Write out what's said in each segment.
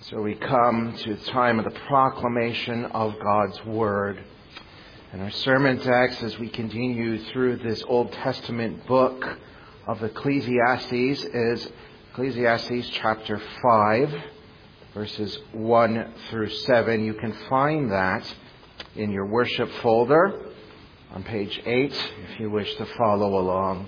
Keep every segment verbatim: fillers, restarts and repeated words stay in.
So we come to the time of the proclamation of God's Word. And our sermon text as we continue through this Old Testament book of Ecclesiastes is Ecclesiastes chapter five, verses one through seven. You can find that in your worship folder on page eight if you wish to follow along.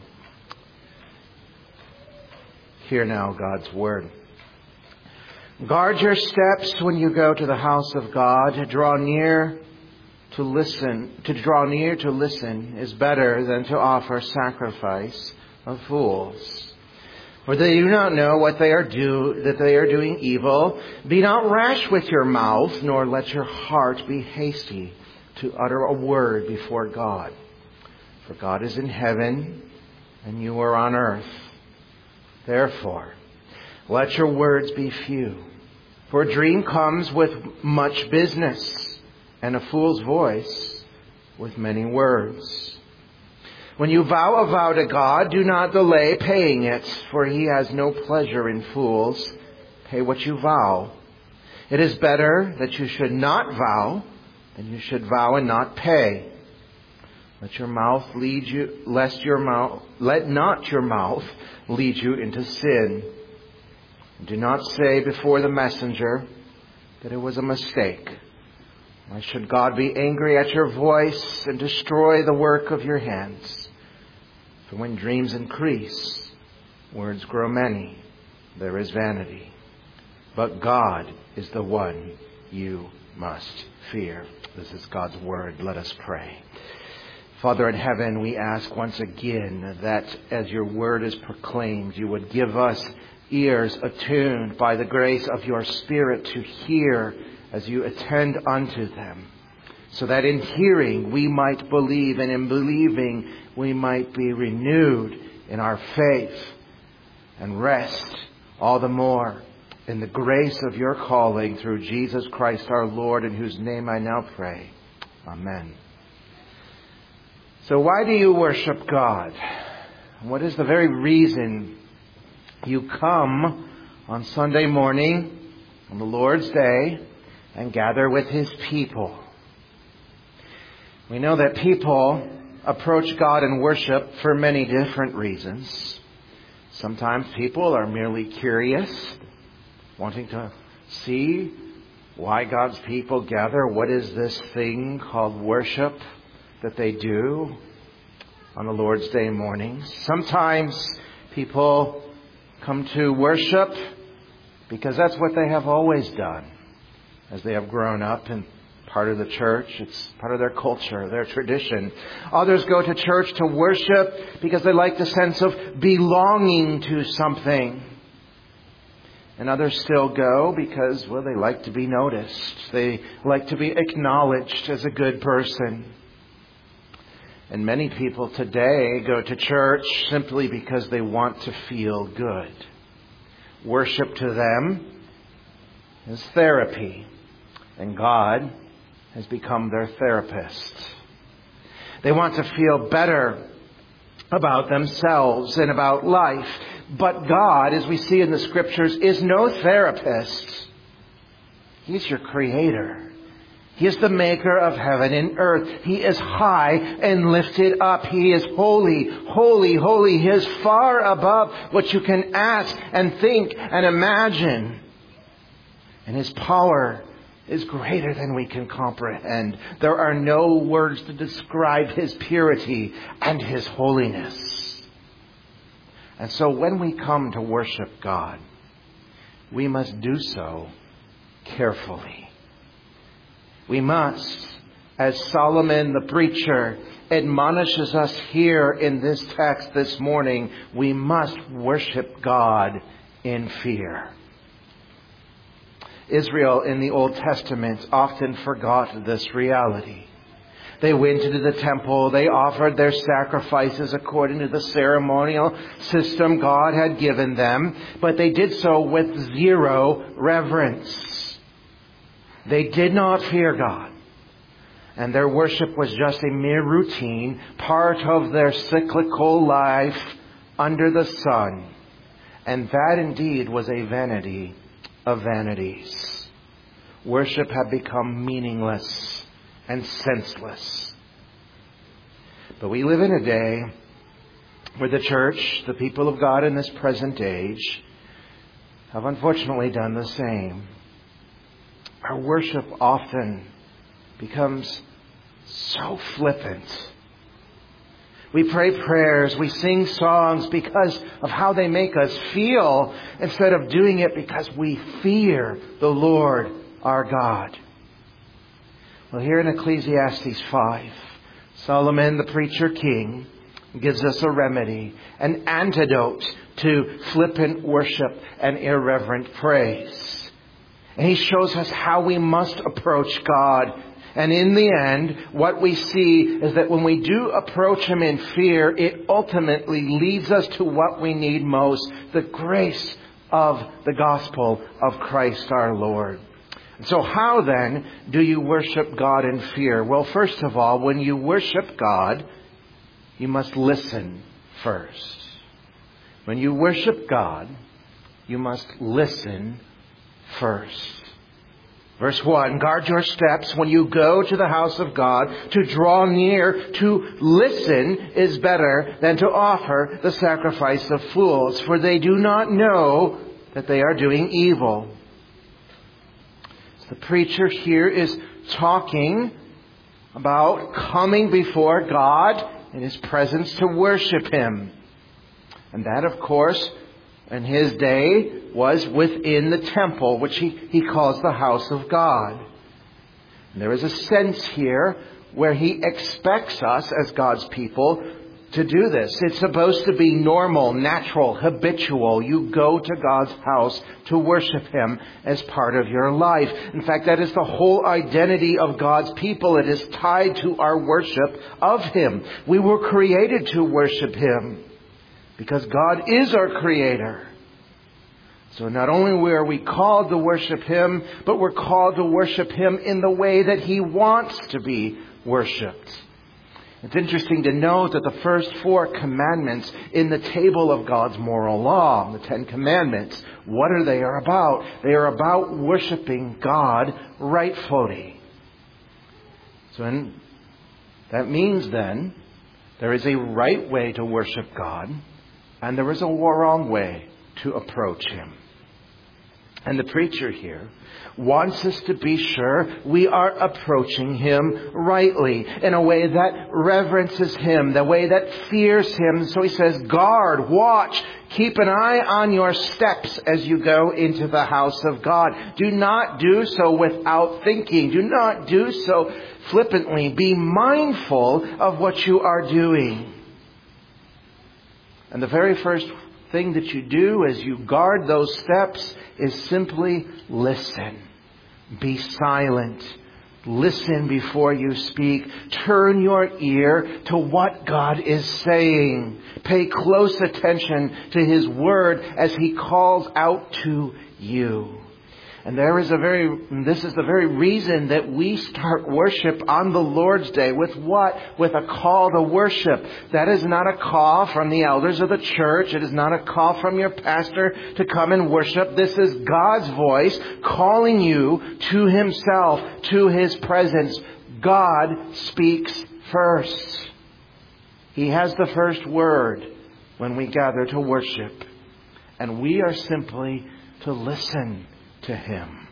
Hear now God's Word. Guard your steps when you go to the house of God. Draw near to listen. To draw near to listen is better than to offer sacrifice of fools. For they do not know what they are do that they are doing evil. Be not rash with your mouth, nor let your heart be hasty to utter a word before God. For God is in heaven, and you are on earth. Therefore, let your words be few. For a dream comes with much business, and a fool's voice with many words. When you vow a vow to God, do not delay paying it, for he has no pleasure in fools. Pay what you vow. It is better that you should not vow than you should vow and not pay. Let your mouth lead you, lest your mouth, let not your mouth lead you into sin. Do not say before the messenger that it was a mistake. Why should God be angry at your voice and destroy the work of your hands? For when dreams increase, words grow many. There is vanity. But God is the one you must fear. This is God's Word. Let us pray. Father in heaven, we ask once again that as your Word is proclaimed, you would give us ears attuned by the grace of your Spirit to hear as you attend unto them, so that in hearing we might believe, and in believing we might be renewed in our faith and rest all the more in the grace of your calling through Jesus Christ our Lord, in whose name I now pray. Amen. So why do you worship God? What is the very reason you come on Sunday morning, on the Lord's Day, and gather with His people? We know that people approach God in worship for many different reasons. Sometimes people are merely curious, wanting to see why God's people gather. What is this thing called worship that they do on the Lord's Day mornings? Sometimes people come to worship because that's what they have always done as they have grown up in part of the church. It's part of their culture, their tradition. Others go to church to worship because they like the sense of belonging to something. And others still go because, well, they like to be noticed. They like to be acknowledged as a good person. And many people today go to church simply because they want to feel good. Worship to them is therapy, and God has become their therapist. They want to feel better about themselves and about life. But God, as we see in the Scriptures, is no therapist. He's your creator. He is the maker of heaven and earth. He is high and lifted up. He is holy, holy, holy. He is far above what you can ask and think and imagine. And His power is greater than we can comprehend. There are no words to describe His purity and His holiness. And so when we come to worship God, we must do so carefully. We must, as Solomon the preacher admonishes us here in this text this morning, we must worship God in fear. Israel in the Old Testament often forgot this reality. They went into the temple. They offered their sacrifices according to the ceremonial system God had given them. But they did so with zero reverence. They did not fear God. And their worship was just a mere routine, part of their cyclical life under the sun. And that indeed was a vanity of vanities. Worship had become meaningless and senseless. But we live in a day where the church, the people of God in this present age, have unfortunately done the same. Our worship often becomes so flippant. We pray prayers, we sing songs because of how they make us feel, instead of doing it because we fear the Lord our God. Well, here in Ecclesiastes five, Solomon, the preacher king, gives us a remedy, an antidote to flippant worship and irreverent praise. And he shows us how we must approach God. And in the end, what we see is that when we do approach Him in fear, it ultimately leads us to what we need most, the grace of the gospel of Christ our Lord. So how then do you worship God in fear? Well, first of all, when you worship God, you must listen first. When you worship God, you must listen first. Verse one, guard your steps when you go to the house of God. To draw near, to listen is better than to offer the sacrifice of fools, for they do not know that they are doing evil. So the preacher here is talking about coming before God in His presence to worship Him. And that, of course, in his day was within the temple, which he, he calls the house of God. And there is a sense here where He expects us as God's people to do this. It's supposed to be normal, natural, habitual. You go to God's house to worship Him as part of your life. In fact, that is the whole identity of God's people. It is tied to our worship of Him. We were created to worship Him because God is our Creator. So not only are we called to worship Him, but we're called to worship Him in the way that He wants to be worshipped. It's interesting to note that the first four commandments in the table of God's moral law, the Ten Commandments, what are they about? They are about worshiping God rightfully. So in, that means then there is a right way to worship God, and there is a wrong way to approach Him. And the preacher here wants us to be sure we are approaching Him rightly, in a way that reverences Him, the way that fears Him. So he says, guard, watch, keep an eye on your steps as you go into the house of God. Do not do so without thinking. Do not do so flippantly. Be mindful of what you are doing. And the very first thing that you do as you guard those steps is simply listen. Be silent. Listen before you speak. Turn your ear to what God is saying. Pay close attention to His word as He calls out to you. And there is a very, this is the very reason that we start worship on the Lord's Day. With what? With a call to worship. That is not a call from the elders of the church. It is not a call from your pastor to come and worship. This is God's voice calling you to Himself, to His presence. God speaks first. He has the first word when we gather to worship. And we are simply to listen to Him.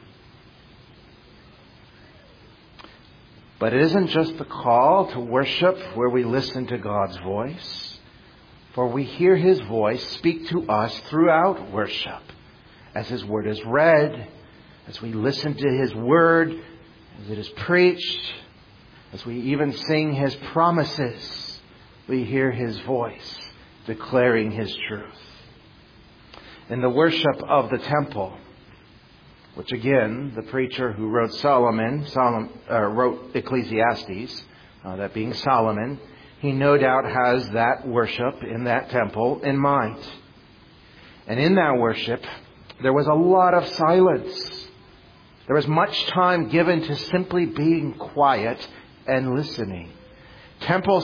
But it isn't just the call to worship where we listen to God's voice, for we hear His voice speak to us throughout worship, as His word is read, as we listen to His word, as it is preached, as we even sing His promises. We hear His voice declaring His truth. In the worship of the temple, which again, the preacher who wrote Solomon, Solomon uh, wrote Ecclesiastes, uh, that being Solomon, he no doubt has that worship in that temple in mind. And in that worship, there was a lot of silence. There was much time given to simply being quiet and listening. Temple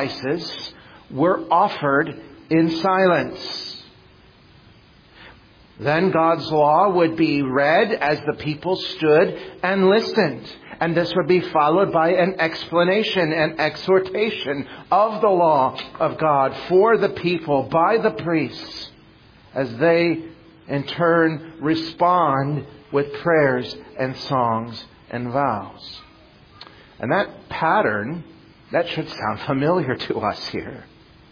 sacrifices were offered in silence. Then God's law would be read as the people stood and listened. And this would be followed by an explanation and exhortation of the law of God for the people by the priests, as they in turn respond with prayers and songs and vows. And that pattern, that should sound familiar to us here.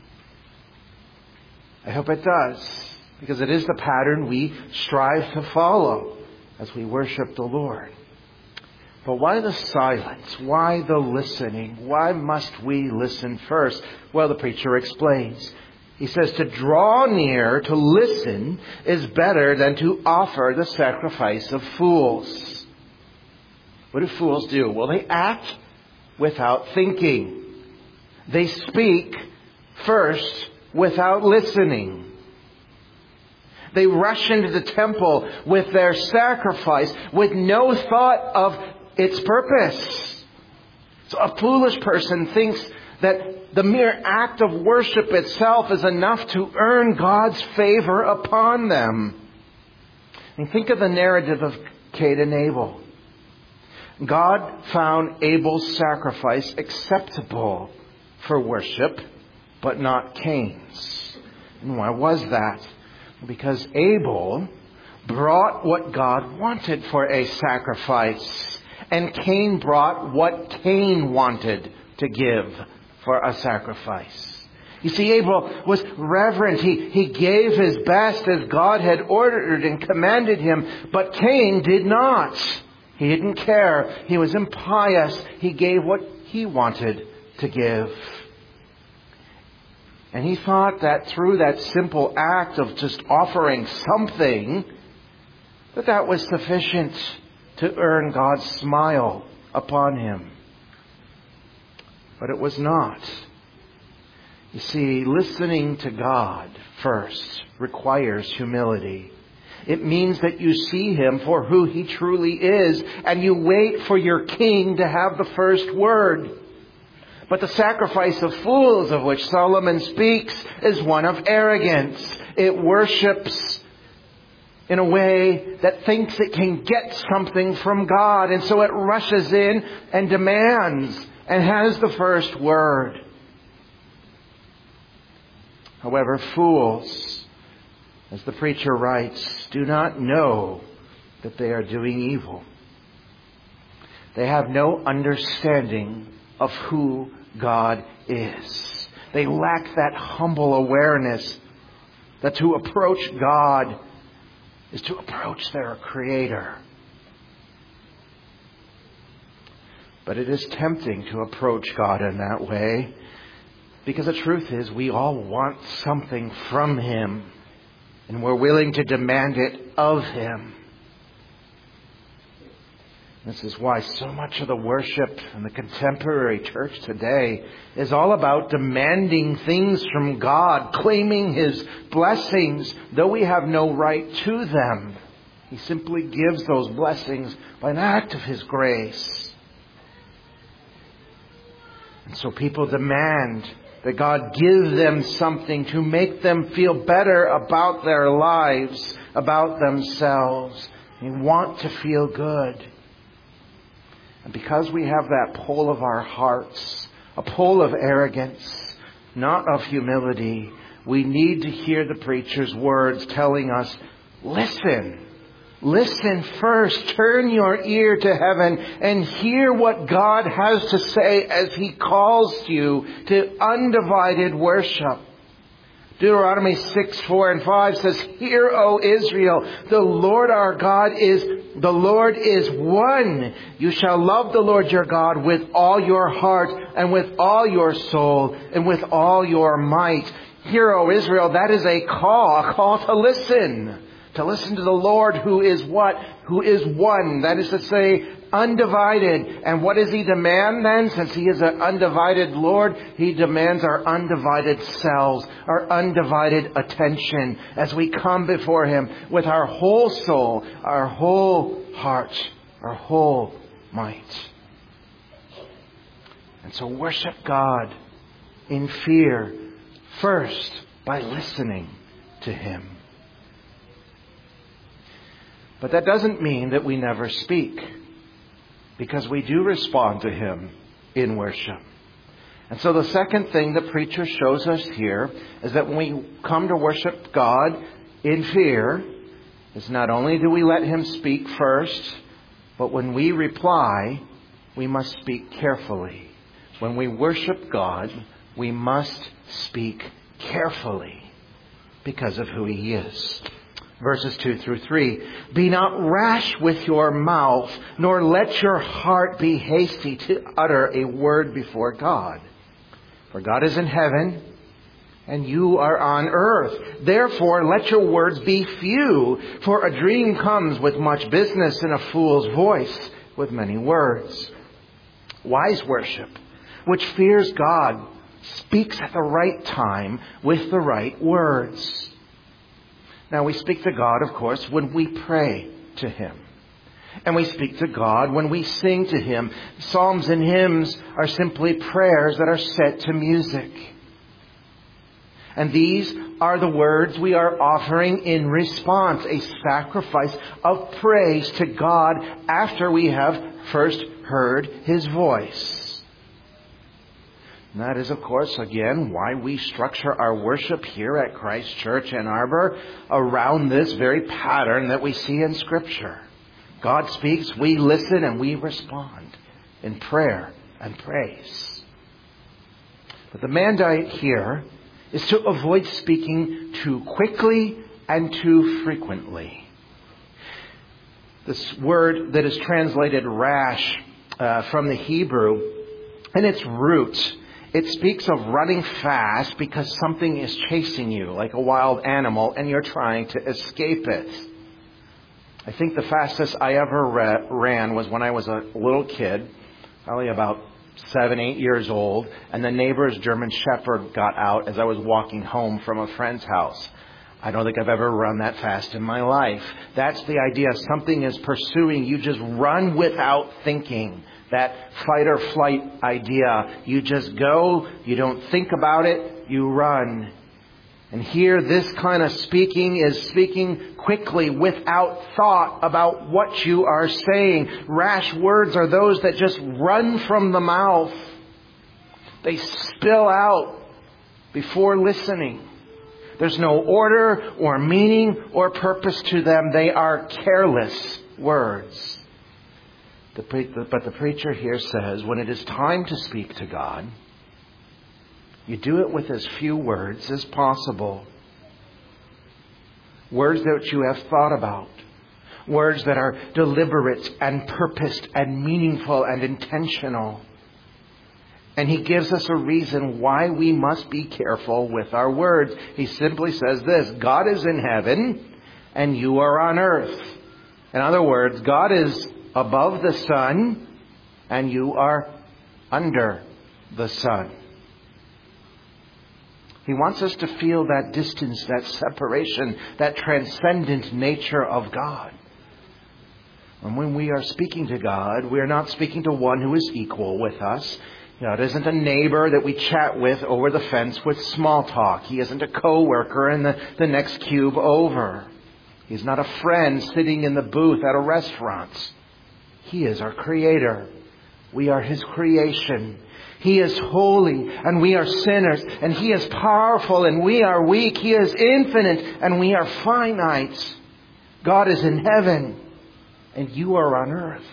I hope it does, because it is the pattern we strive to follow as we worship the Lord. But why the silence? Why the listening? Why must we listen first? Well, the preacher explains. He says to draw near, to listen, is better than to offer the sacrifice of fools. What do fools do? Well, they act without thinking. They speak first without listening. They rush into the temple with their sacrifice with no thought of its purpose. So a foolish person thinks that the mere act of worship itself is enough to earn God's favor upon them. And think of the narrative of Cain and Abel. God found Abel's sacrifice acceptable for worship, but not Cain's. And why was that? Because Abel brought what God wanted for a sacrifice, and Cain brought what Cain wanted to give for a sacrifice. You see, Abel was reverent. He, he gave his best as God had ordered and commanded him, but Cain did not. He didn't care. He was impious. He gave what he wanted to give. And he thought that through that simple act of just offering something, that that was sufficient to earn God's smile upon him. But it was not. You see, listening to God first requires humility. It means that you see Him for who He truly is, and you wait for your King to have the first word. But the sacrifice of fools of which Solomon speaks is one of arrogance. It worships in a way that thinks it can get something from God. And so it rushes in and demands and has the first word. However, fools, as the preacher writes, do not know that they are doing evil. They have no understanding of who God is. They lack that humble awareness that to approach God is to approach their Creator. But it is tempting to approach God in that way, because the truth is we all want something from Him, and we're willing to demand it of Him. This is why so much of the worship in the contemporary church today is all about demanding things from God, claiming His blessings, though we have no right to them. He simply gives those blessings by an act of His grace. And so people demand that God give them something to make them feel better about their lives, about themselves. They want to feel good. And because we have that pull of our hearts, a pull of arrogance, not of humility, we need to hear the preacher's words telling us, listen, listen first, turn your ear to heaven and hear what God has to say as He calls you to undivided worship. Deuteronomy six, four and five says, Hear, O Israel, the Lord our God is, the Lord is one. You shall love the Lord your God with all your heart and with all your soul and with all your might. Hear, O Israel, that is a call, a call to listen. To listen to the Lord who is what? Who is one. That is to say, undivided. And what does He demand then? Since He is an undivided Lord, He demands our undivided selves, our undivided attention as we come before Him with our whole soul, our whole heart, our whole might. And so worship God in fear first by listening to Him. But that doesn't mean that we never speak, because we do respond to Him in worship. And so the second thing the preacher shows us here is that when we come to worship God in fear, is not only do we let Him speak first, but when we reply, we must speak carefully. When we worship God, we must speak carefully because of who He is. Verses two through three. Be not rash with your mouth, nor let your heart be hasty to utter a word before God. For God is in heaven, and you are on earth. Therefore, let your words be few, for a dream comes with much business, and a fool's voice with many words. Wise worship, which fears God, speaks at the right time with the right words. Now, we speak to God, of course, when we pray to Him. And we speak to God when we sing to Him. Psalms and hymns are simply prayers that are set to music. And these are the words we are offering in response, a sacrifice of praise to God after we have first heard His voice. And that is, of course, again, why we structure our worship here at Christ Church Ann Arbor around this very pattern that we see in Scripture. God speaks, we listen, and we respond in prayer and praise. But the mandate here is to avoid speaking too quickly and too frequently. This word that is translated rash uh, from the Hebrew, in its root, it speaks of running fast because something is chasing you, like a wild animal, and you're trying to escape it. I think the fastest I ever ra- ran was when I was a little kid, probably about seven, eight years old, and the neighbor's German Shepherd got out as I was walking home from a friend's house. I don't think I've ever run that fast in my life. That's the idea. Something is pursuing. You just run without thinking. That fight or flight idea. You just go. You don't think about it. You run. And here, this kind of speaking is speaking quickly without thought about what you are saying. Rash words are those that just run from the mouth. They spill out before listening. There's no order or meaning or purpose to them. They are careless words. But the preacher here says, when it is time to speak to God, you do it with as few words as possible. Words that you have thought about. Words that are deliberate and purposed and meaningful and intentional. And he gives us a reason why we must be careful with our words. He simply says this: God is in heaven and you are on earth. In other words, God is above the sun and you are under the sun. He wants us to feel that distance, that separation, that transcendent nature of God. And when we are speaking to God, we are not speaking to one who is equal with us. You know, it isn't a neighbor that we chat with over the fence with small talk. He isn't a co-worker in the, the next cube over. He's not a friend sitting in the booth at a restaurant. He is our Creator. We are His creation. He is holy and we are sinners. And He is powerful and we are weak. He is infinite and we are finite. God is in heaven and you are on earth.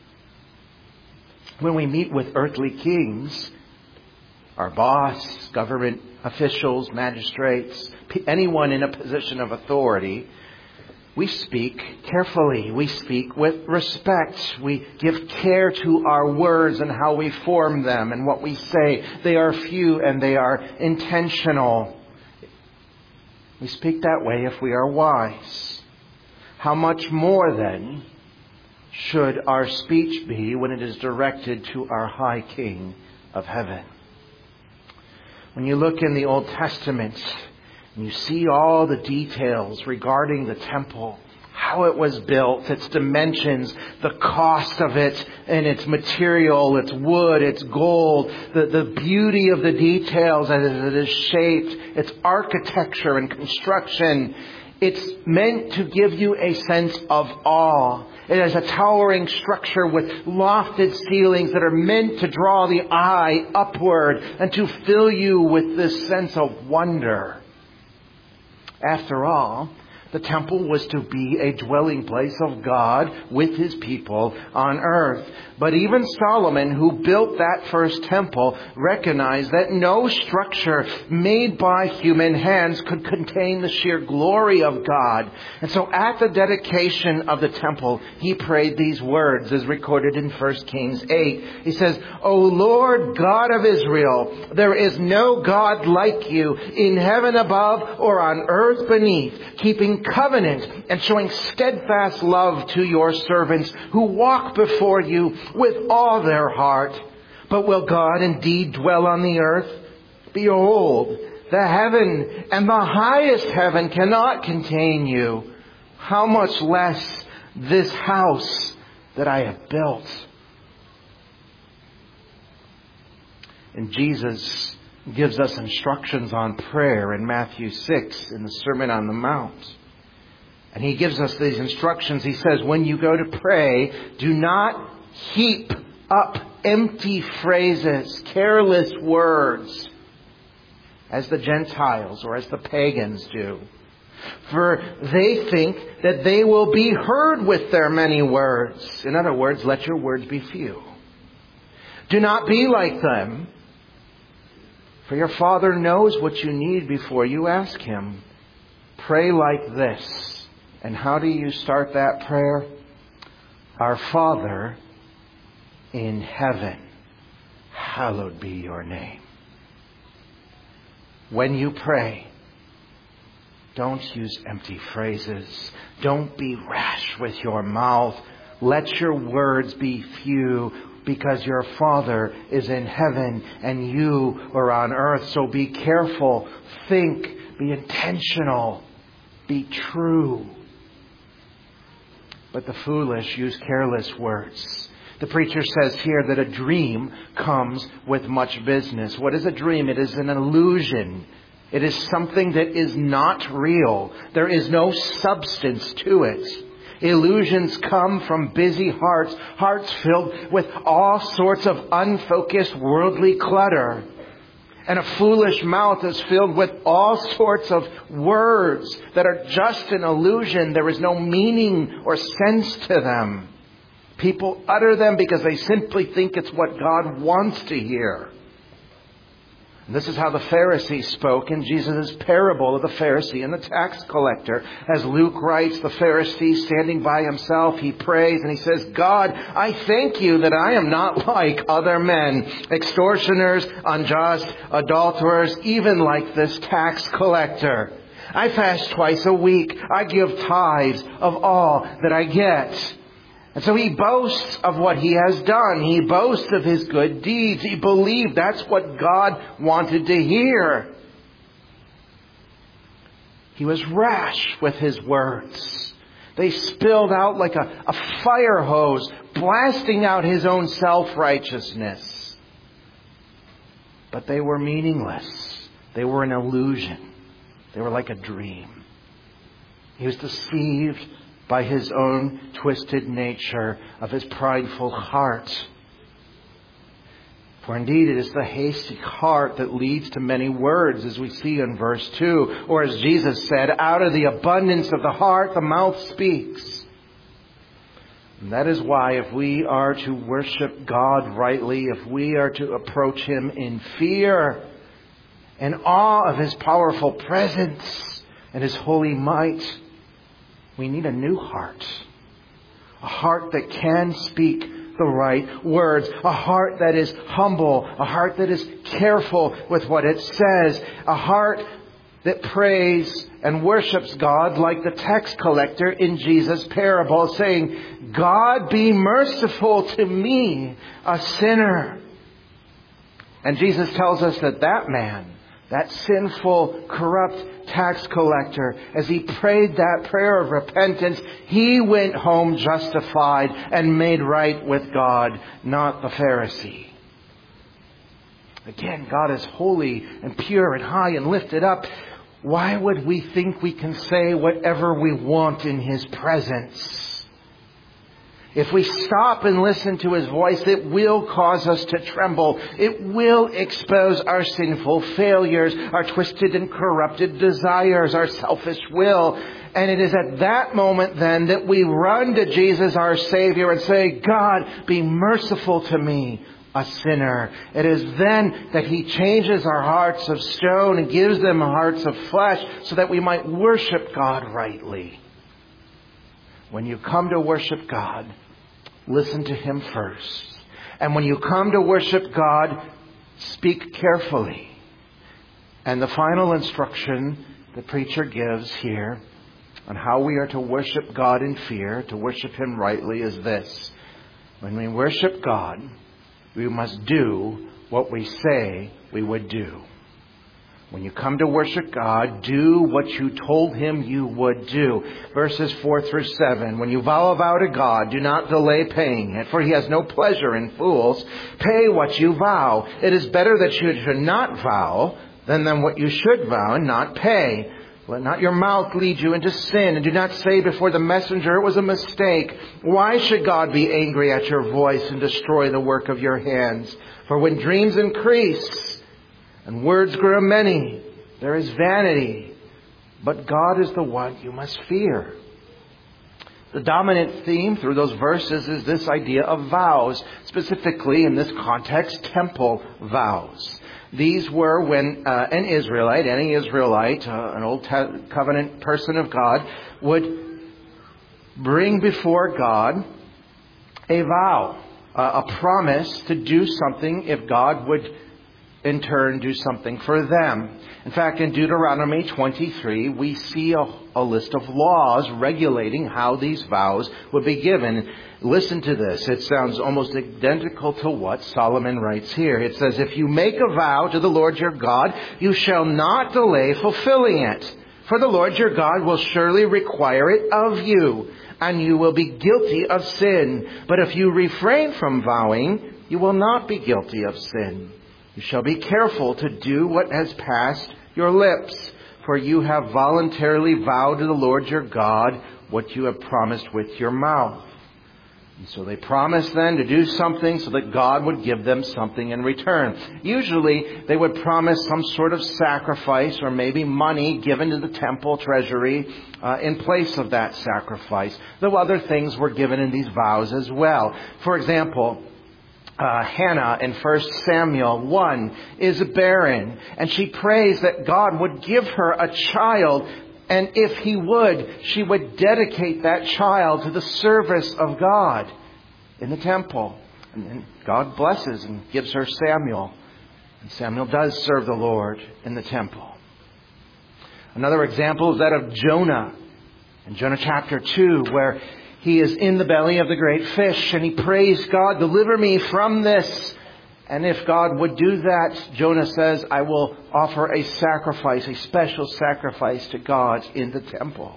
When we meet with earthly kings, our boss, government officials, magistrates, anyone in a position of authority, we speak carefully. We speak with respect. We give care to our words and how we form them and what we say. They are few and they are intentional. We speak that way if we are wise. How much more then should our speech be when it is directed to our high King of heaven? When you look in the Old Testament, and you see all the details regarding the temple, how it was built, its dimensions, the cost of it, and its material, its wood, its gold, the, the beauty of the details as it is shaped, its architecture and construction. It's meant to give you a sense of awe. It has a towering structure with lofted ceilings that are meant to draw the eye upward and to fill you with this sense of wonder. After all, the temple was to be a dwelling place of God with His people on earth. But even Solomon, who built that first temple, recognized that no structure made by human hands could contain the sheer glory of God. And so at the dedication of the temple, he prayed these words as recorded in First Kings eight. He says, "O Lord God of Israel, there is no God like you in heaven above or on earth beneath, keeping covenant and showing steadfast love to your servants who walk before you with all their heart. But will God indeed dwell on the earth? Behold, the heaven and the highest heaven cannot contain you. How much less this house that I have built?" And Jesus gives us instructions on prayer in Matthew six in the Sermon on the Mount. And He gives us these instructions. He says, when you go to pray, do not heap up empty phrases, careless words, as the Gentiles or as the pagans do. For they think that they will be heard with their many words. In other words, let your words be few. Do not be like them, for your Father knows what you need before you ask Him. Pray like this. And how do you start that prayer? Our Father in heaven, hallowed be your name. When you pray, don't use empty phrases. Don't be rash with your mouth. Let your words be few, because your Father is in heaven and you are on earth. So be careful, think, be intentional, be true. But the foolish use careless words. The preacher says here that a dream comes with much business. What is a dream? It is an illusion. It is something that is not real. There is no substance to it. Illusions come from busy hearts, hearts filled with all sorts of unfocused worldly clutter. And a foolish mouth is filled with all sorts of words that are just an illusion. There is no meaning or sense to them. People utter them because they simply think it's what God wants to hear. And this is how the Pharisee spoke in Jesus' parable of the Pharisee and the tax collector. As Luke writes, the Pharisee standing by himself, he prays and he says, "God, I thank you that I am not like other men, extortioners, unjust, adulterers, even like this tax collector. I fast twice a week. I give tithes of all that I get." And so he boasts of what he has done. He boasts of his good deeds. He believed that's what God wanted to hear. He was rash with his words. They spilled out like a, a fire hose, blasting out his own self-righteousness. But they were meaningless. They were an illusion. They were like a dream. He was deceived by his own twisted nature of his prideful heart. For indeed it is the hasty heart that leads to many words, as we see in verse two. Or as Jesus said, out of the abundance of the heart the mouth speaks. And that is why if we are to worship God rightly, if we are to approach Him in fear and awe of His powerful presence and His holy might, we need a new heart. A heart that can speak the right words. A heart that is humble. A heart that is careful with what it says. A heart that prays and worships God like the tax collector in Jesus' parable, saying, "God, be merciful to me, a sinner." And Jesus tells us that that man, that sinful, corrupt tax collector, as he prayed that prayer of repentance, he went home justified and made right with God, not the Pharisee. Again, God is holy and pure and high and lifted up. why would we think we can say whatever we want in His presence? If we stop and listen to His voice, it will cause us to tremble. It will expose our sinful failures, our twisted and corrupted desires, our selfish will. And it is at that moment then that we run to Jesus, our Savior, and say, God, be merciful to me, a sinner. It is then that He changes our hearts of stone and gives them hearts of flesh so that we might worship God rightly. When you come to worship God, listen to Him first. And when you come to worship God, speak carefully. And the final instruction the preacher gives here on how we are to worship God in fear, to worship Him rightly, is this. When we worship God, we must do what we say we would do. When you come to worship God, do what you told Him you would do. Verses four through seven. When you vow a vow to God, do not delay paying it, for He has no pleasure in fools. Pay what you vow. It is better that you should not vow than than what you should vow and not pay. Let not your mouth lead you into sin, and do not say before the messenger, it was a mistake. Why should God be angry at your voice and destroy the work of your hands? For when dreams increase and words grow many, there is vanity. But God is the one you must fear. The dominant theme through those verses is this idea of vows. Specifically, in this context, temple vows. These were when uh, an Israelite, any Israelite, uh, an Old Covenant person of God, would bring before God a vow, uh, a promise to do something if God would in turn do something for them. In fact, in Deuteronomy twenty-three, we see a, a list of laws regulating how these vows would be given. Listen to this. It sounds almost identical to what Solomon writes here. It says, if you make a vow to the Lord your God, you shall not delay fulfilling it. For the Lord your God will surely require it of you, and you will be guilty of sin. But if you refrain from vowing, you will not be guilty of sin. You shall be careful to do what has passed your lips, for you have voluntarily vowed to the Lord your God what you have promised with your mouth. And so they promised then to do something so that God would give them something in return. Usually they would promise some sort of sacrifice or maybe money given to the temple treasury uh, in place of that sacrifice, though other things were given in these vows as well. For example, Uh, Hannah in First Samuel one is barren, and she prays that God would give her a child, and if He would, she would dedicate that child to the service of God in the temple. And then God blesses and gives her Samuel, and Samuel does serve the Lord in the temple. Another example is that of Jonah in Jonah chapter two, where he is in the belly of the great fish, and he prays, God, deliver me from this. And if God would do that, Jonah says, I will offer a sacrifice, a special sacrifice to God in the temple.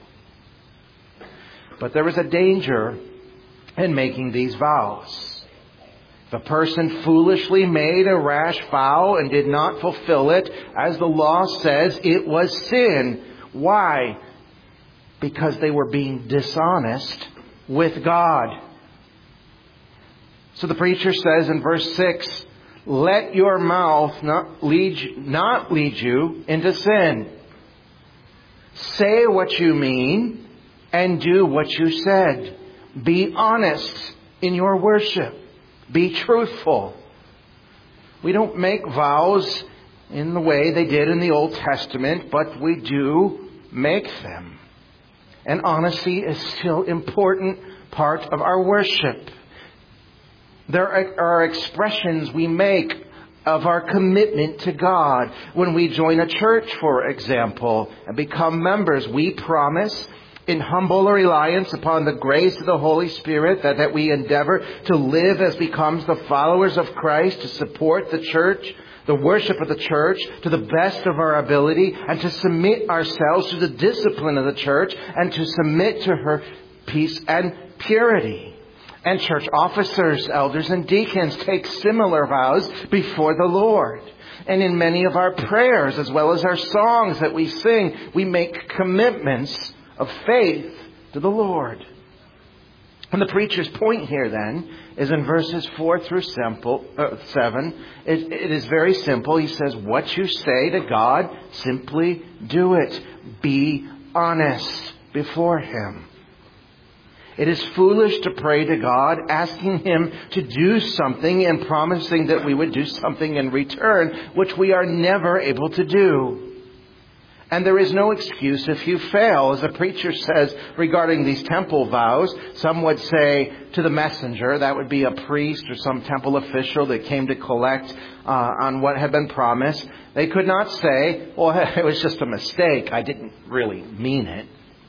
But there is a danger in making these vows. If a person foolishly made a rash vow and did not fulfill it, as the law says, it was sin. Why? Because they were being dishonest with God. So the preacher says in verse six, let your mouth not lead you, not lead you into sin. Say what you mean and do what you said. Be honest in your worship. Be truthful. We don't make vows in the way they did in the Old Testament, but we do make them. And honesty is still an important part of our worship. There are expressions we make of our commitment to God. When we join a church, for example, and become members, we promise in humble reliance upon the grace of the Holy Spirit that, that we endeavor to live as becomes the followers of Christ, to support the church, the worship of the church to the best of our ability, and to submit ourselves to the discipline of the church and to submit to her peace and purity. And church officers, elders, and deacons take similar vows before the Lord. And in many of our prayers, as well as our songs that we sing, we make commitments of faith to the Lord. And the preacher's point here then is in verses four through simple, uh, seven. It, it is very simple. He says, what you say to God, simply do it. Be honest before Him. It is foolish to pray to God, asking Him to do something and promising that we would do something in return, which we are never able to do. And there is no excuse if you fail. As the preacher says regarding these temple vows, some would say to the messenger, that would be a priest or some temple official that came to collect uh, on what had been promised. They could not say, well, it was just a mistake. I didn't really mean it.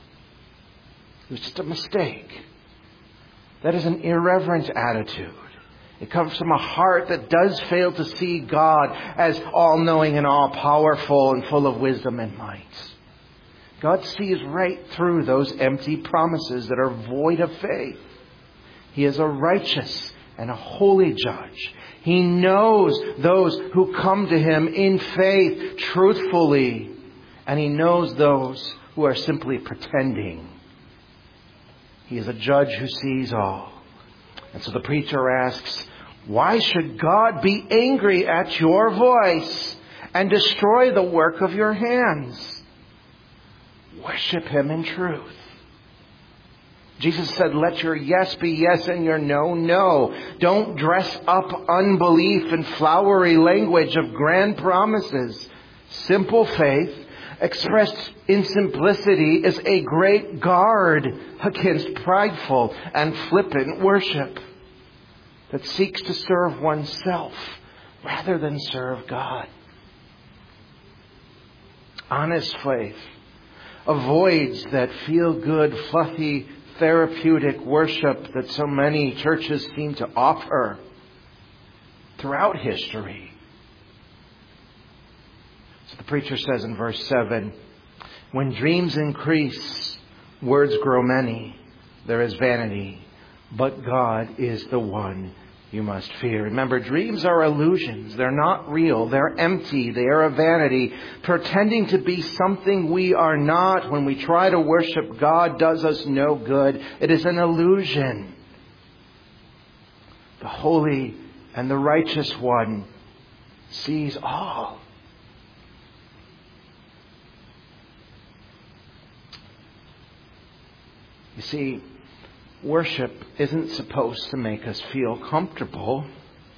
It was just a mistake. That is an irreverent attitude. It comes from a heart that does fail to see God as all-knowing and all-powerful and full of wisdom and might. God sees right through those empty promises that are void of faith. He is a righteous and a holy judge. He knows those who come to Him in faith truthfully. And He knows those who are simply pretending. He is a judge who sees all. And so the preacher asks, why should God be angry at your voice and destroy the work of your hands? Worship Him in truth. Jesus said, let your yes be yes and your no, no. Don't dress up unbelief in flowery language of grand promises. Simple faith expressed in simplicity is a great guard against prideful and flippant worship that seeks to serve oneself rather than serve God. Honest faith avoids that feel-good, fluffy, therapeutic worship that so many churches seem to offer throughout history. So the preacher says in verse seven, when dreams increase, words grow many. There is vanity, but God is the one you must fear. Remember, dreams are illusions. They're not real. They're empty. They are a vanity, pretending to be something we are not. When we try to worship God, does us no good. It is an illusion. The holy and the righteous one sees all. You see, worship isn't supposed to make us feel comfortable.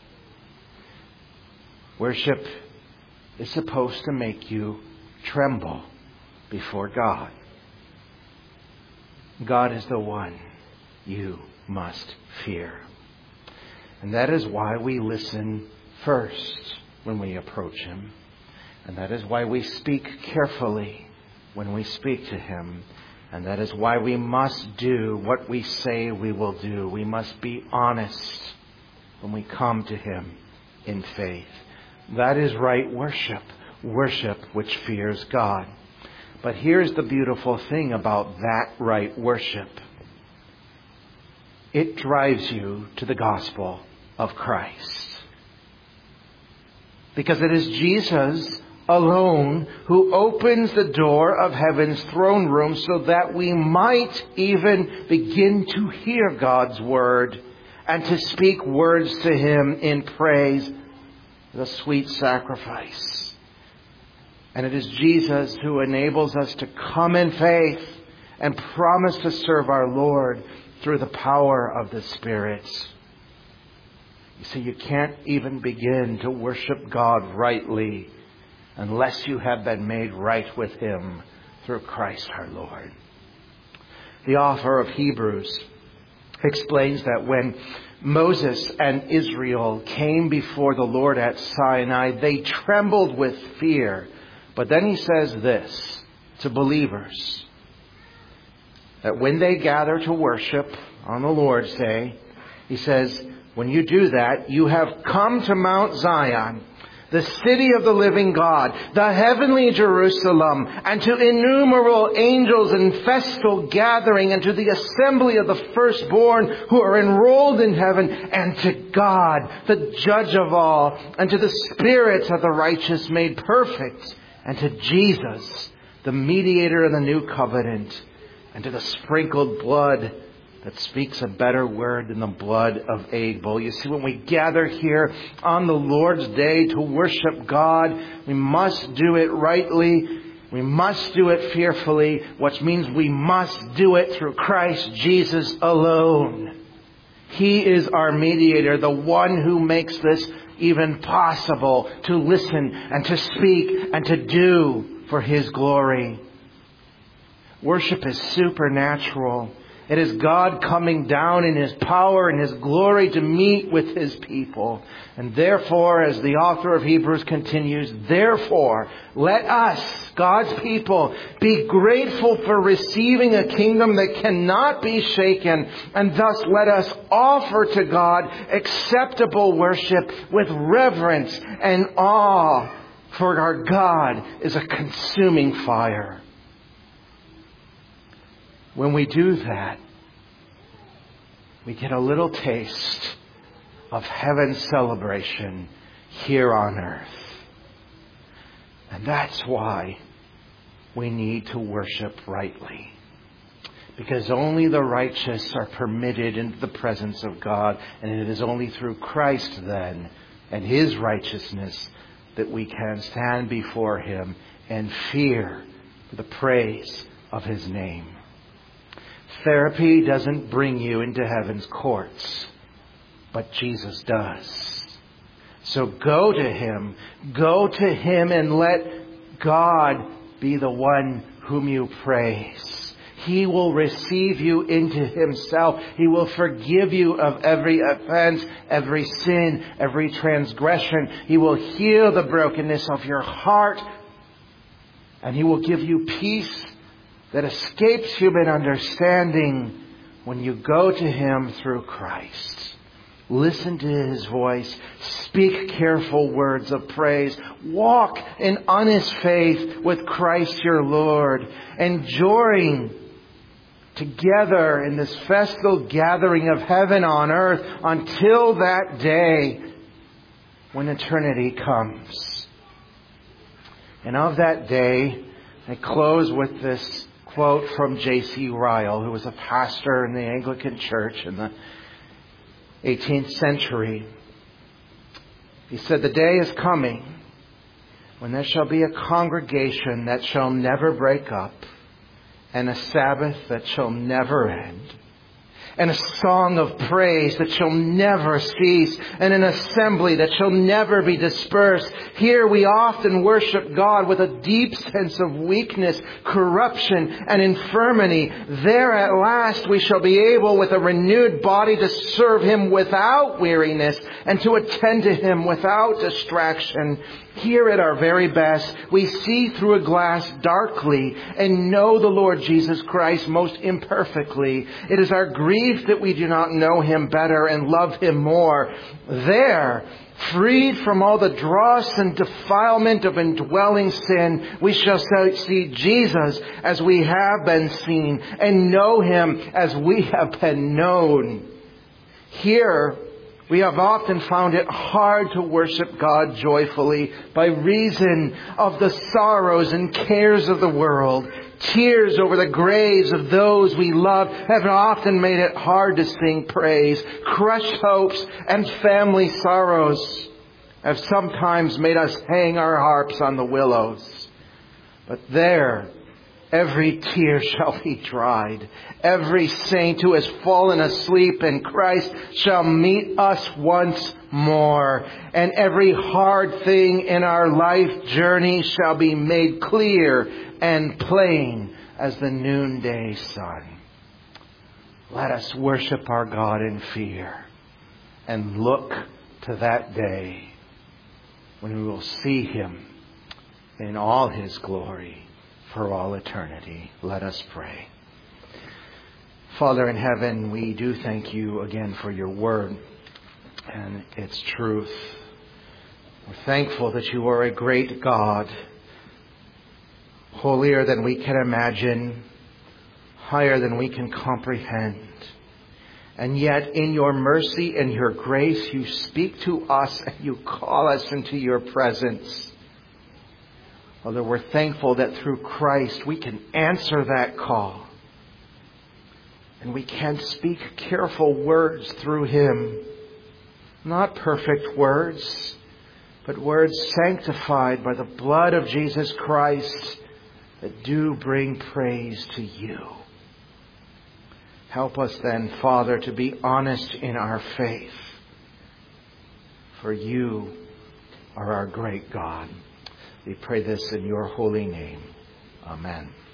Worship is supposed to make you tremble before God. God is the one you must fear. And that is why we listen first when we approach Him. And that is why we speak carefully when we speak to Him. And that is why we must do what we say we will do. We must be honest when we come to Him in faith. That is right worship. Worship which fears God. But here's the beautiful thing about that right worship. It drives you to the gospel of Christ. Because it is Jesus alone who opens the door of heaven's throne room so that we might even begin to hear God's word and to speak words to Him in praise, the sweet sacrifice. And it is Jesus who enables us to come in faith and promise to serve our Lord through the power of the Spirit. You see, you can't even begin to worship God rightly unless you have been made right with Him through Christ our Lord. The author of Hebrews explains that when Moses and Israel came before the Lord at Sinai, they trembled with fear. But then he says this to believers, that when they gather to worship on the Lord's Day, he says, when you do that, you have come to Mount Zion, the city of the living God, the heavenly Jerusalem, and to innumerable angels in festal gathering, and to the assembly of the firstborn who are enrolled in heaven, and to God, the judge of all, and to the spirits of the righteous made perfect, and to Jesus, the mediator of the new covenant, and to the sprinkled blood that speaks a better word than the blood of Abel. You see, when we gather here on the Lord's Day to worship God, we must do it rightly. We must do it fearfully, which means we must do it through Christ Jesus alone. He is our mediator, the one who makes this even possible to listen and to speak and to do for His glory. Worship is supernatural. It is God coming down in His power and His glory to meet with His people. And therefore, as the author of Hebrews continues, therefore, let us, God's people, be grateful for receiving a kingdom that cannot be shaken. And thus let us offer to God acceptable worship with reverence and awe. For our God is a consuming fire. When we do that, we get a little taste of heaven's celebration here on earth. And that's why we need to worship rightly. Because only the righteous are permitted into the presence of God. And it is only through Christ then and His righteousness that we can stand before Him and fear the praise of His name. Therapy doesn't bring you into heaven's courts, but Jesus does. So go to Him. Go to Him and let God be the one whom you praise. He will receive you into Himself. He will forgive you of every offense, every sin, every transgression. He will heal the brokenness of your heart. And He will give you peace that escapes human understanding when you go to Him through Christ. Listen to His voice. Speak careful words of praise. Walk in honest faith with Christ your Lord, enjoying together in this festal gathering of heaven on earth until that day when eternity comes. And of that day, I close with this quote from J C Ryle, who was a pastor in the Anglican Church in the eighteenth century. He said, "The day is coming when there shall be a congregation that shall never break up, and a Sabbath that shall never end, and a song of praise that shall never cease, and an assembly that shall never be dispersed. Here we often worship God with a deep sense of weakness, corruption, and infirmity. There at last we shall be able with a renewed body to serve Him without weariness and to attend to Him without distraction. Here at our very best, we see through a glass darkly and know the Lord Jesus Christ most imperfectly. It is our grief that we do not know Him better and love Him more. There, freed from all the dross and defilement of indwelling sin, we shall see Jesus as we have been seen and know Him as we have been known. Here, we have often found it hard to worship God joyfully by reason of the sorrows and cares of the world. Tears over the graves of those we love have often made it hard to sing praise. Crushed hopes and family sorrows have sometimes made us hang our harps on the willows. But there, every tear shall be dried. Every saint who has fallen asleep in Christ shall meet us once more. And every hard thing in our life journey shall be made clear and plain as the noonday sun. Let us worship our God in fear and look to that day when we will see Him in all His glory for all eternity. Let us pray. Father in heaven, we do thank You again for Your word and its truth. We're thankful that you are a great God, holier than we can imagine, higher than we can comprehend. And yet in your mercy and your grace, you speak to us and you call us into your presence. Father, we're thankful that through Christ we can answer that call. And we can speak careful words through Him. Not perfect words, but words sanctified by the blood of Jesus Christ that do bring praise to you. Help us then, Father, to be honest in our faith. For you are our great God. We pray this in your holy name. Amen.